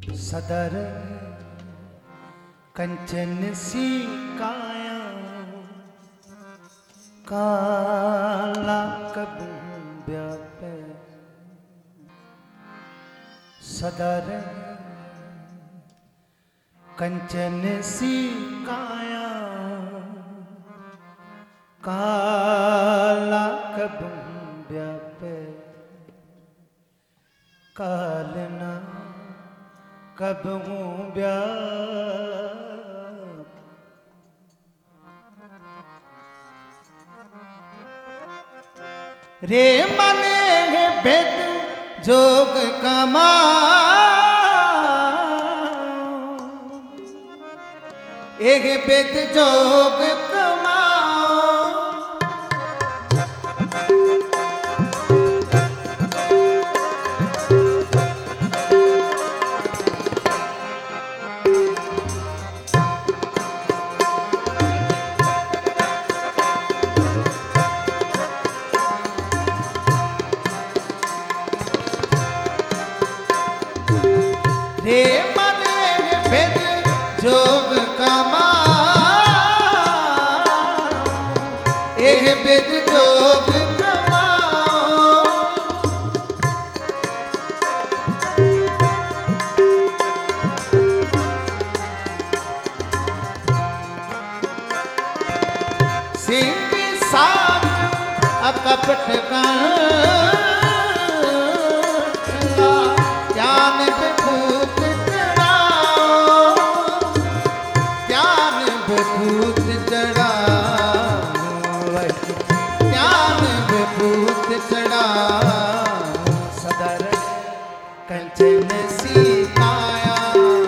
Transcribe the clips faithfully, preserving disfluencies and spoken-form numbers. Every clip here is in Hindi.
सदर कंचन सी काया काला कबू व्यापे सदर कंचन सी काया काला कबू व्यापे कालना कबू व्याप रे मने भेद जोग कमा एक भेद जोग कमा रे मने भेद जोग कमा एक भेद जोग कमा सिंह साथ अकपट का सदर कंचन सी काया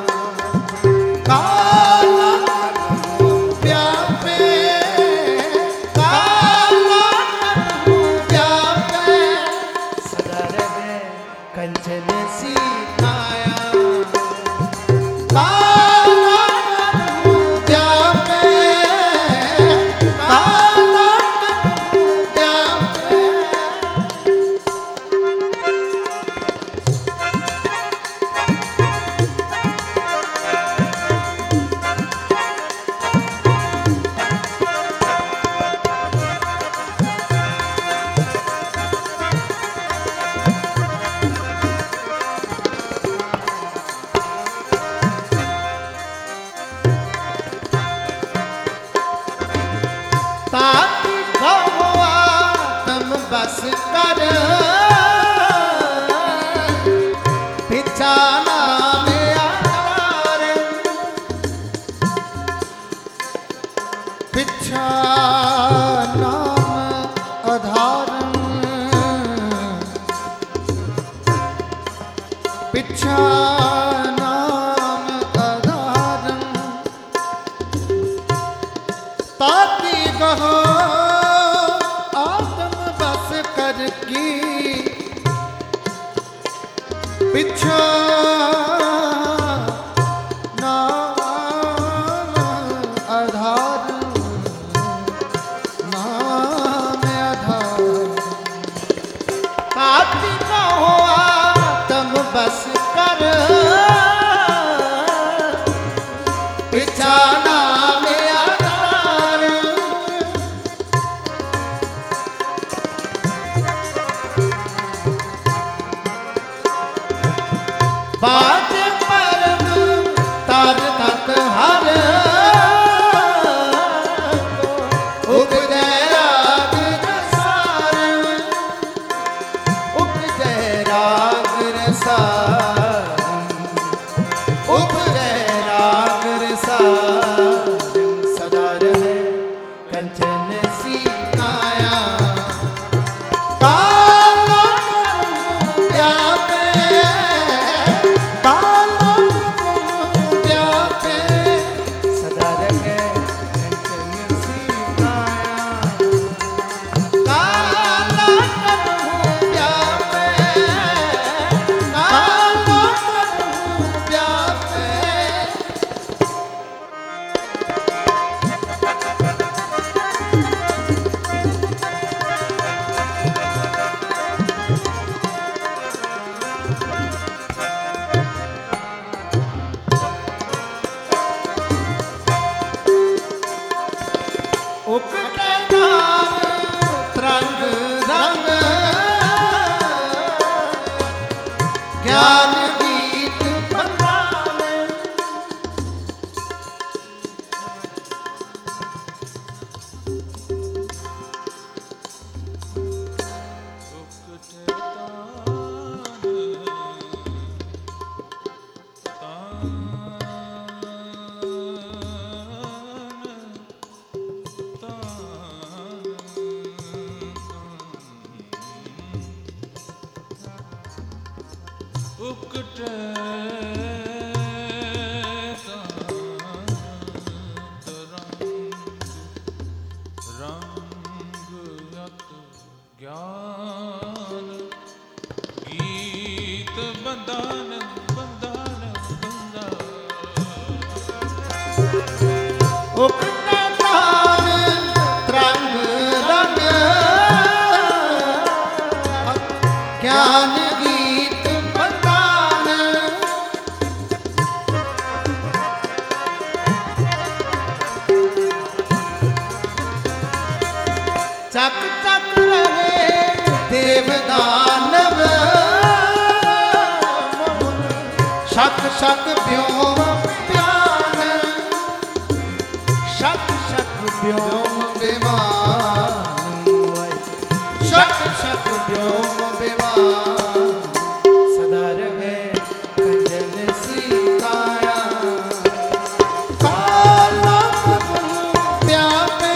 काला व्यापे काला व्यापे सदर कंचन सी काया काला व्यापे काला ताकि कहुआ तुम बस कर बिछाना में आधार बिछाना आधार बिछाना आधार ताकि कहो आत्म बस कर की बिछा आधार नाम आधार ताकि कहो आत्म बस कर चक चक रहे देवदानव शक शक व्योम प्यान शक शक व्योम विमान शक शक व्योम विमान सदा रहे कंजन सी काया काला व्यापे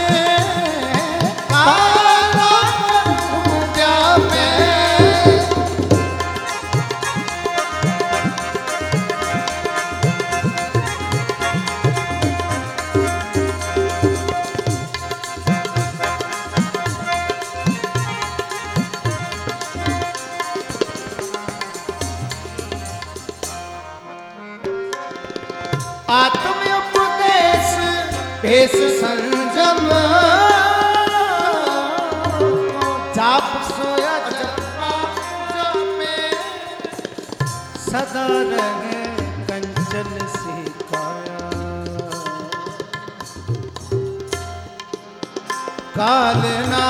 आत्म उपदेश भेष संजम जाप सोया में सदा रहे कंचन सी काया कालना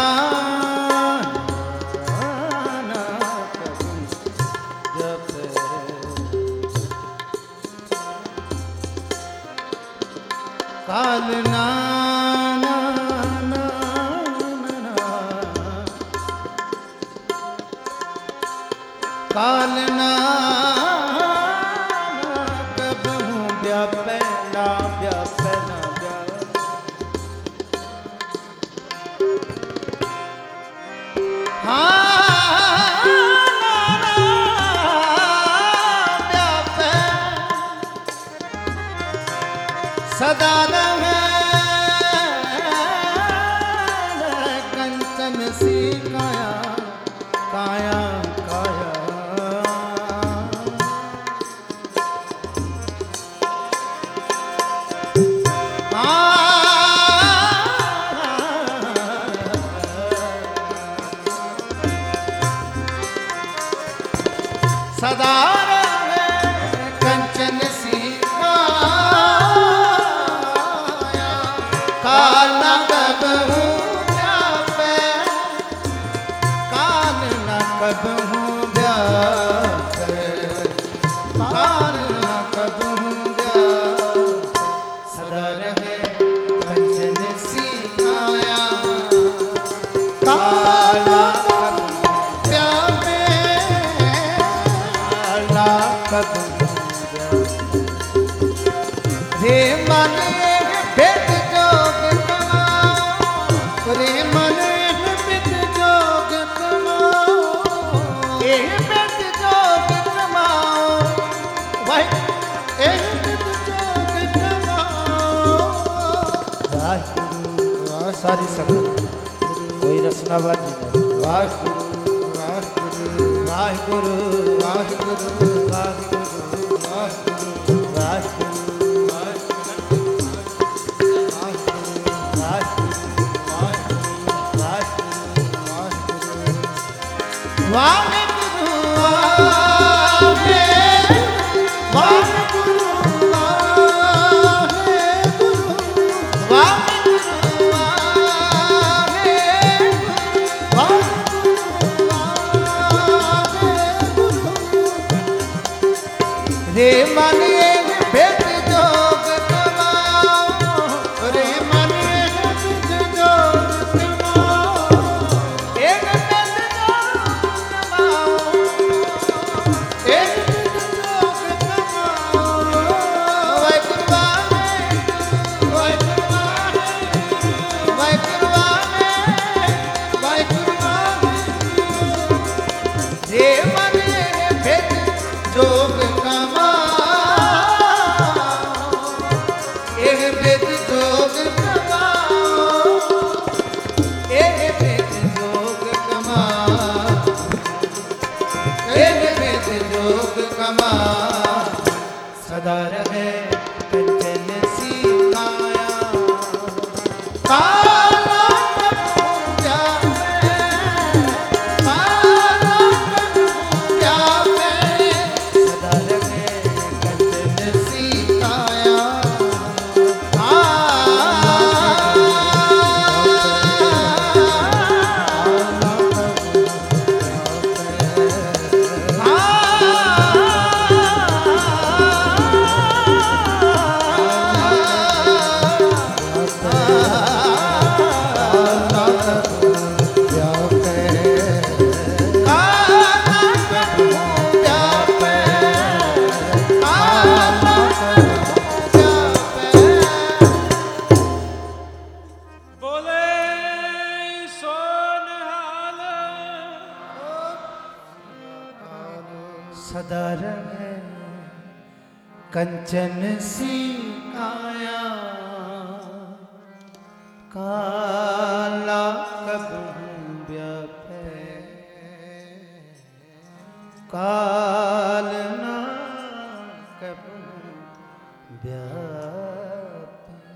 कालना ना ना ना कालना कब हूँ व्यापे ना व्यापे ना हाँ व्यापे सदा रहे कंचन सी काया काया काया सदा रहे कंचन सी काला कब हूँ व्यापे काल न कब हूँ व्यापे काल न कब हूँ व्यापे सदा रहे कंचन सी काया काला कब व्यापे काला कब हूँ व्यापे रे मन भेद जोग कमाओ रे मन भेद जोग कमाओ ए भेद जोग कमाओ भाई ए भेद जोग कमाओ वाहिगुरु वाह सारी संगत कोई रसनावादी नहीं वाहिगुरु वाहिगुरु वाहिगुरु वाहिगुरु वाहिगुरु वाहिगुरु वाहिगुरु वाहिगुरु वाहिगुरु वाहिगुरु वाहिगुरु वाहिगुरु रे मन भेद जोग कमाओ रे मन भेद जोग कमाओ एक भेद जोग कमाओ एक भेद जोग कमाओ वाहिगुरु वाहिगुरु वाहिगुरु वाहिगुरु वाहिगुरु रे मन भेद जोग सदा रहे कंचन सी काया काला कपूर व्यापे काला कपूर व्यापे सदा रहे कंचन सी काया सदा रहे कंचन सी काया काला कपूर व्यापे काल ना कपूर व्यापे।